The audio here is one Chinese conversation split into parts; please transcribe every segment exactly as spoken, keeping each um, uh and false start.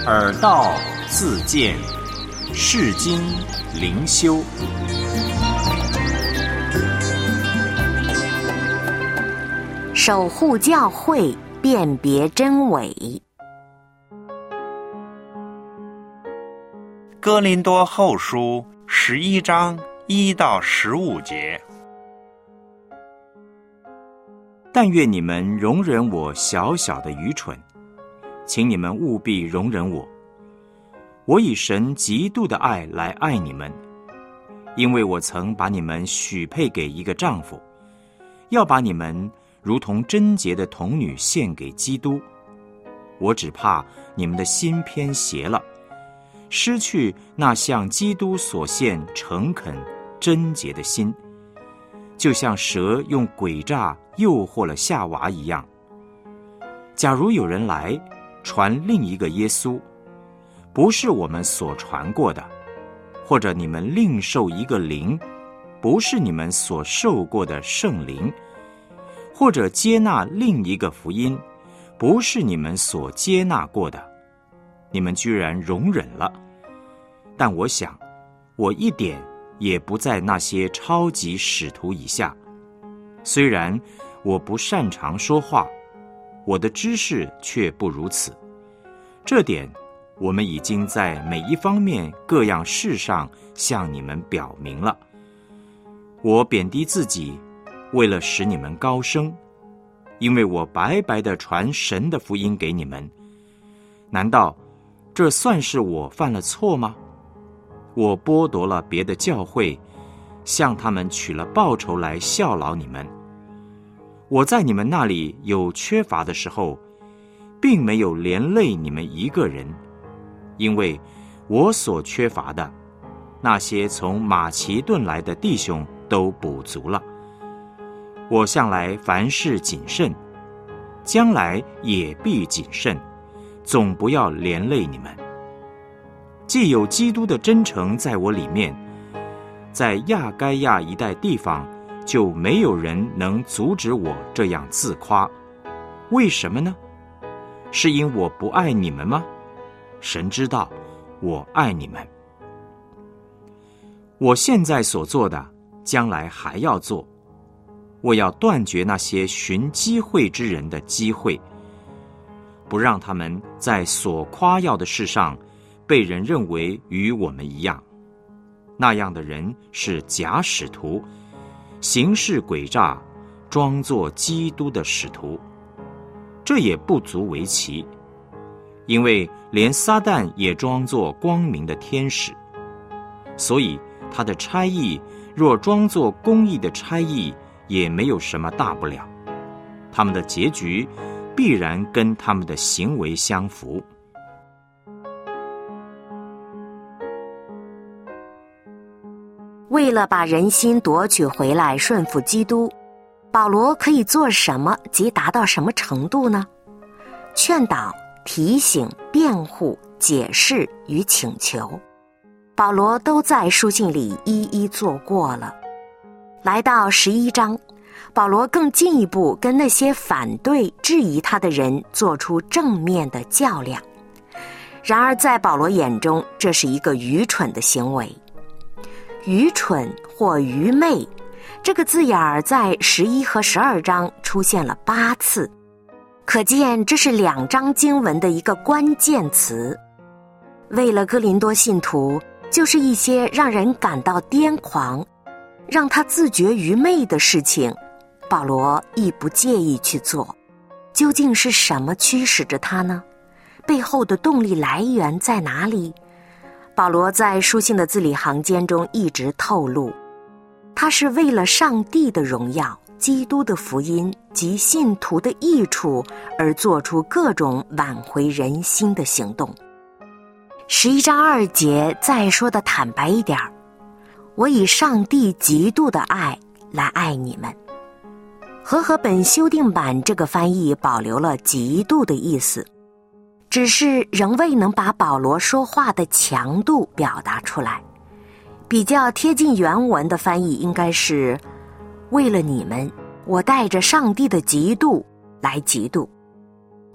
耳道自见，世经灵修。 守护教会，辨别真伪。 哥林多后书十一章一到十五节。 但愿你们容忍我小小的愚蠢，请你们务必容忍我。我以神极度的爱来爱你们，因为我曾把你们许配给一个丈夫，要把你们如同贞洁的童女献给基督。我只怕你们的心偏邪了，失去那向基督所献诚恳贞洁的心，就像蛇用诡诈诱惑了夏娃一样。假如有人来传另一个耶稣，不是我们所传过的，或者你们另受一个灵，不是你们所受过的圣灵，或者接纳另一个福音，不是你们所接纳过的，你们居然容忍了。但我想，我一点也不在那些超级使徒以下。虽然我不擅长说话，我的知识却不如此。这点我们已经在每一方面各样事上向你们表明了。我贬低自己，为了使你们高升，因为我白白地传神的福音给你们。难道这算是我犯了错吗？我剥夺了别的教会，向他们取了报酬来效劳你们。我在你们那里有缺乏的时候，并没有连累你们一个人，因为我所缺乏的，那些从马其顿来的弟兄都补足了。我向来凡事谨慎，将来也必谨慎，总不要连累你们。既有基督的真诚在我里面，在亚该亚一带地方，就没有人能阻止我这样自夸。为什么呢？是因我不爱你们吗？神知道我爱你们。我现在所做的，将来还要做。我要断绝那些寻机会之人的机会，不让他们在所夸耀的事上被人认为与我们一样。那样的人是假使徒，行事诡诈，装作基督的使徒。这也不足为奇，因为连撒旦也装作光明的天使，所以他的差役若装作公义的差役，也没有什么大不了。他们的结局必然跟他们的行为相符。 为了把人心夺取回来，顺服基督，保罗可以做什么及达到什么程度呢？劝导、提醒、辩护、解释与请求，保罗都在书信里一一做过了。来到十一章，保罗更进一步跟那些反对、质疑他的人做出正面的较量。然而在保罗眼中，这是一个愚蠢的行为。愚蠢或愚昧这个字眼儿在十一和十二章出现了八次，可见这是两章经文的一个关键词。为了哥林多信徒，就是一些让人感到癫狂，让他自觉愚昧的事情，保罗亦不介意去做。究竟是什么驱使着他呢？背后的动力来源在哪里？保罗在书信的字里行间中一直透露，他是为了上帝的荣耀、基督的福音及信徒的益处而做出各种挽回人心的行动。十一章二节再说的坦白一点，我以上帝极度的爱来爱你们。和合本修订版这个翻译保留了极度的意思，只是仍未能把保罗说话的强度表达出来。比较贴近原文的翻译应该是，为了你们，我带着上帝的嫉妒来嫉妒。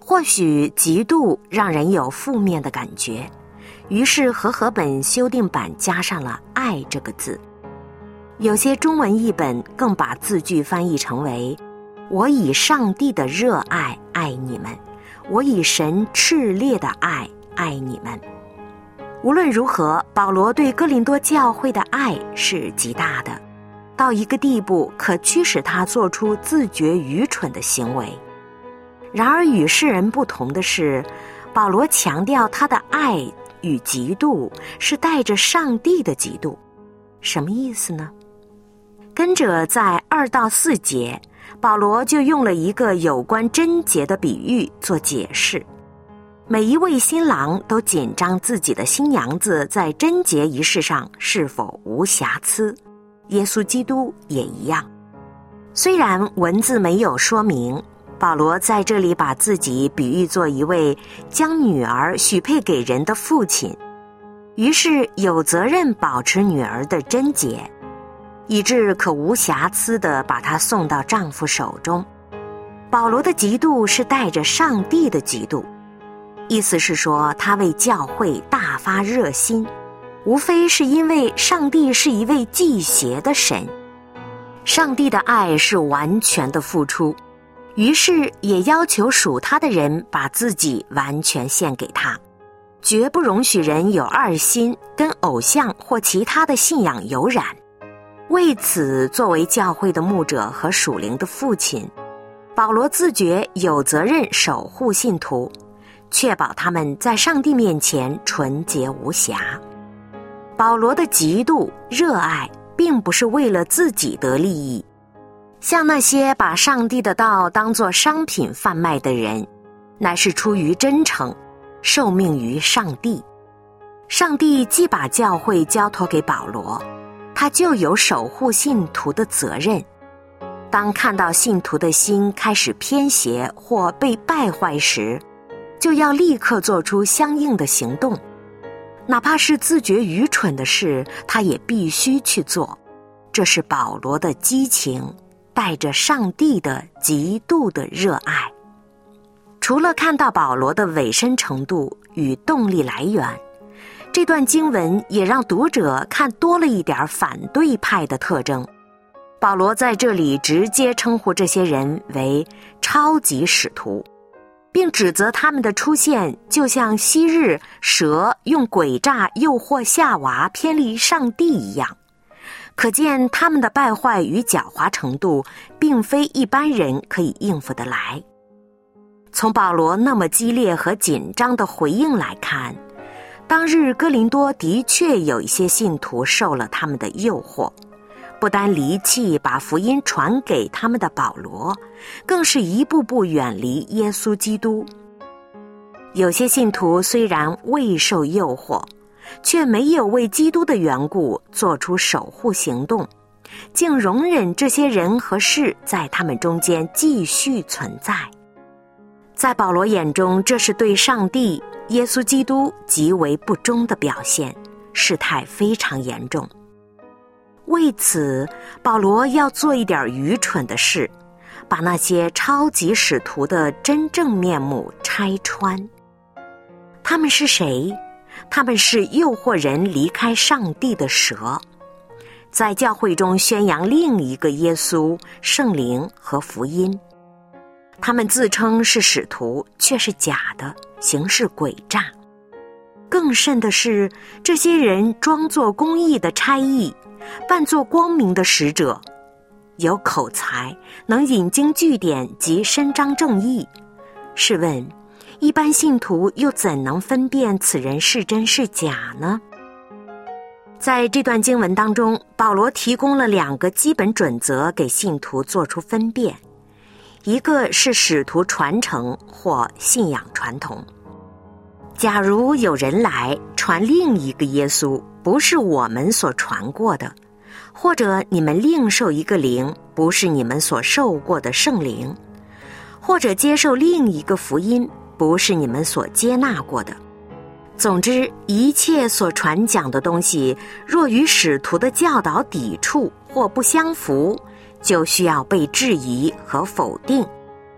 或许嫉妒让人有负面的感觉，于是和合本修订版加上了爱这个字。有些中文译本更把字句翻译成为我以上帝的热爱爱你们，我以神炽烈的爱爱你们。无论如何，保罗对哥林多教会的爱是极大的，到一个地步可驱使他做出自觉愚蠢的行为。然而与世人不同的是，保罗强调他的爱与嫉妒是带着上帝的嫉妒。什么意思呢？跟着在二到四节，保罗就用了一个有关贞洁的比喻做解释。每一位新郎都紧张自己的新娘子在贞洁仪式上是否无瑕疵，耶稣基督也一样。虽然文字没有说明，保罗在这里把自己比喻作一位将女儿许配给人的父亲，于是有责任保持女儿的贞洁，以致可无瑕疵地把她送到丈夫手中。保罗的嫉妒是带着上帝的嫉妒，意思是说他为教会大发热心，无非是因为上帝是一位忌邪的神。上帝的爱是完全的付出，于是也要求属他的人把自己完全献给他，绝不容许人有二心，跟偶像或其他的信仰有染。为此，作为教会的牧者和属灵的父亲，保罗自觉有责任守护信徒，确保他们在上帝面前纯洁无瑕。保罗的嫉妒、热爱并不是为了自己得利益，像那些把上帝的道当作商品贩卖的人，乃是出于真诚，受命于上帝。上帝既把教会交托给保罗，他就有守护信徒的责任。当看到信徒的心开始偏邪或被败坏时，就要立刻做出相应的行动，哪怕是自觉愚蠢的事，他也必须去做。这是保罗的激情，带着上帝的极度的热爱。除了看到保罗的委身程度与动力来源，这段经文也让读者看多了一点反对派的特征。保罗在这里直接称呼这些人为超级使徒，并指责他们的出现就像昔日蛇用诡诈诱惑夏娃偏离上帝一样，可见他们的败坏与狡猾程度并非一般人可以应付得来。从保罗那么激烈和紧张的回应来看，当日哥林多的确有一些信徒受了他们的诱惑，不单离弃把福音传给他们的保罗，更是一步步远离耶稣基督。有些信徒虽然未受诱惑，却没有为基督的缘故做出守护行动，竟容忍这些人和事在他们中间继续存在。在保罗眼中，这是对上帝、耶稣基督极为不忠的表现，事态非常严重。为此，保罗要做一点愚蠢的事，把那些超级使徒的真正面目拆穿。他们是谁？他们是诱惑人离开上帝的蛇，在教会中宣扬另一个耶稣、圣灵和福音。他们自称是使徒，却是假的，行事诡诈。更甚的是，这些人装作公义的差役，扮作光明的使者，有口才，能引经据典及伸张正义。试问，一般信徒又怎能分辨此人是真是假呢？在这段经文当中，保罗提供了两个基本准则给信徒做出分辨，一个是使徒传承或信仰传统。假如有人来传另一个耶稣，不是我们所传过的，或者你们另受一个灵，不是你们所受过的圣灵，或者接受另一个福音，不是你们所接纳过的。总之，一切所传讲的东西，若与使徒的教导抵触或不相符，就需要被质疑和否定。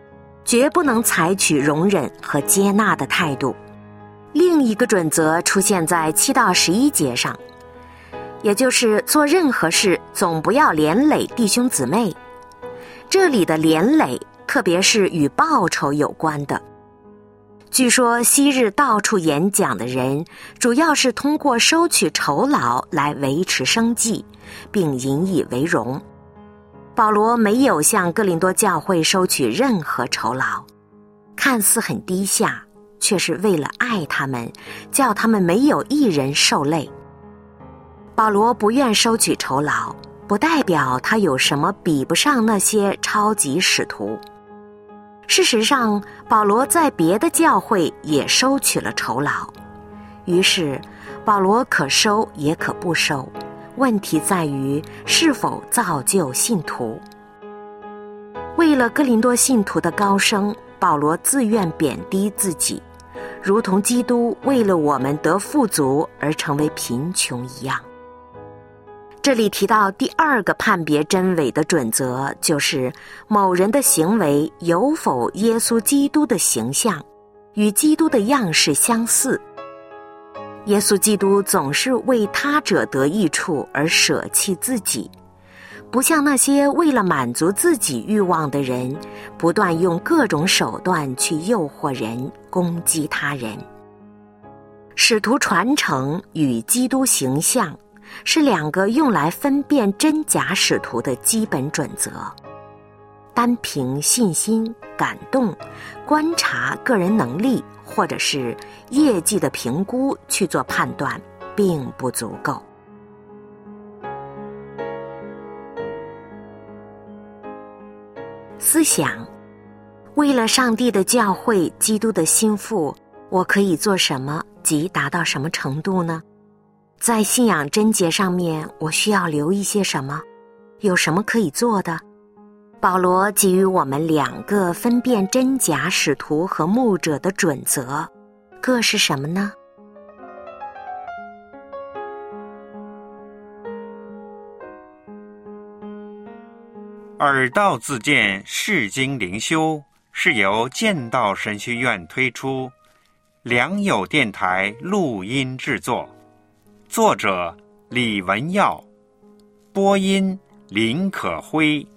绝不能采取容忍和接纳的态度。另一个准则出现在七到十一节上，也就是做任何事总不要连累弟兄姊妹。这里的连累特别是与报酬有关的。据说昔日到处演讲的人主要是通过收取酬劳来维持生计，并引以为荣。保罗没有向哥林多教会收取任何酬劳，看似很低下，却是为了爱他们，叫他们没有一人受累。保罗不愿收取酬劳，不代表他有什么比不上那些超级使徒。事实上，保罗在别的教会也收取了酬劳，于是保罗可收也可不收，问题在于是否造就信徒。为了哥林多信徒的高升，保罗自愿贬低自己，如同基督为了我们得富足而成为贫穷一样。这里提到第二个判别真伪的准则，就是某人的行为有否耶稣基督的形象，与基督的样式相似。耶稣基督总是为他者得益处而舍弃自己，不像那些为了满足自己欲望的人，不断用各种手段去诱惑人，攻击他人。使徒传承与基督形象是两个用来分辨真假使徒的基本准则。单凭信心、感动、观察个人能力或者是业绩的评估去做判断，并不足够。思想：为了上帝的教会、基督的心腹，我可以做什么及达到什么程度呢？在信仰真节上面，我需要留意些什么？有什么可以做的？保罗给予我们两个分辨真假使徒和牧者的准则，各是什么呢？ 耳道自荐释经灵修是由剑道神学院推出，良友电台录音制作，作者李文耀，播音林可辉。